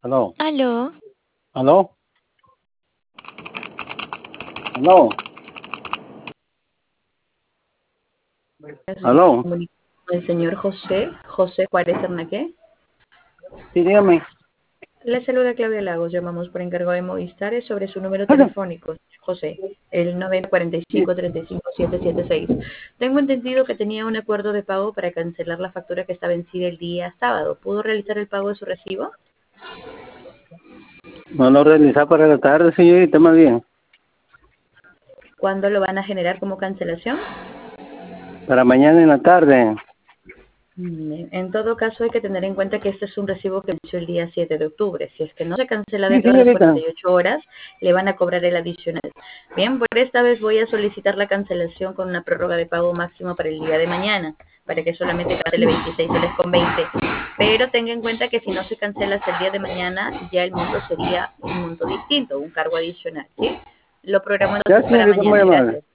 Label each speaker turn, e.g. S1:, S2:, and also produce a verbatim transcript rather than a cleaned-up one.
S1: Aló,
S2: Aló,
S1: aló, aló,
S3: Estoy
S1: aló.
S3: comunicando con el señor José, José Juárez Arnaqué.
S1: Sí, dígame.
S3: Le saluda Claudia Lagos, llamamos por encargo de Movistar es sobre su número
S1: Oiga,
S3: telefónico, José, el noventa cuarenta y
S1: sí,
S3: cinco treinta y cinco siete siete seis. Tengo entendido que tenía un acuerdo de pago para cancelar la factura que está vencida el día sábado. ¿Pudo realizar el pago de su recibo?
S1: no lo realizar para la tarde, señorita, más bien.
S3: ¿Cuándo lo van a generar como cancelación?
S1: Para mañana en la tarde.
S3: Mm, En todo caso, hay que tener en cuenta que este es un recibo que venció el día siete de octubre. Si es que no se cancela
S1: Sí,
S3: dentro de las
S1: señorita.
S3: cuarenta y ocho horas, le van a cobrar el adicional. Bien, por esta vez voy a solicitar la cancelación con una prórroga de pago máximo para el día de mañana, para que solamente cancele veintiséis soles con veinte. Pero tenga en cuenta que si no se cancela hasta el día de mañana, ya el monto sería un monto distinto, un cargo adicional, ¿sí? Lo programo
S1: Ya,
S3: entonces para
S1: señorita, muy
S3: mañana.
S1: amable.
S3: Gracias.